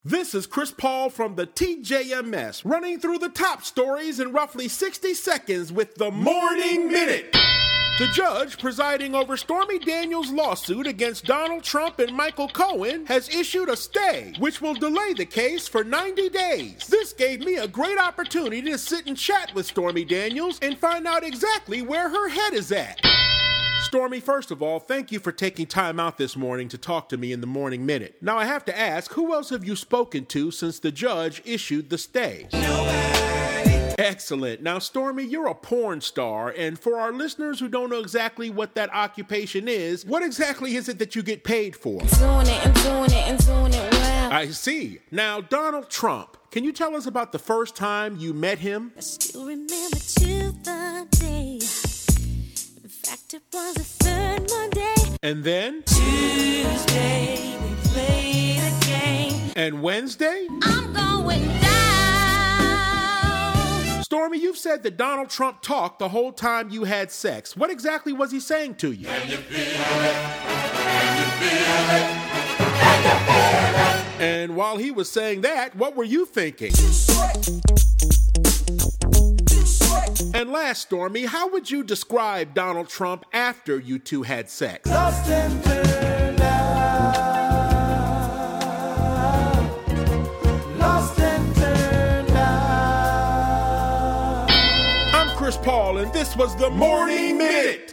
This is Chris Paul from the TJMS, running through the top stories in roughly 60 seconds with the Morning Minute. The judge presiding over Stormy Daniels' lawsuit against Donald Trump and Michael Cohen has issued a stay, which will delay the case for 90 days. This gave me a great opportunity to sit and chat with Stormy Daniels and find out exactly where her head is at. Stormy, first of all, thank you for taking time out this morning to talk to me in the Morning Minute. Now, I have to ask, who else have you spoken to since the judge issued the stay? Nobody. Excellent. Now, Stormy, you're a porn star, and for our listeners who don't know exactly what that occupation is, what exactly is it that you get paid for? I'm doing it well. I see. Now, Donald Trump, can you tell us about the first time you met him? I still remember to the day. In fact, it was the third Monday. And then? Tuesday, we played a game. And Wednesday? I'm going down. Stormy, you've said that Donald Trump talked the whole time you had sex. What exactly was he saying to you? Can you feel it? Can you feel it? Can you feel it? And while he was saying that, what were you thinking? And last, Stormy, how would you describe Donald Trump after you two had sex? Lost and turned out. Lost and turned out. I'm Chris Paul, and this was the Morning Minute.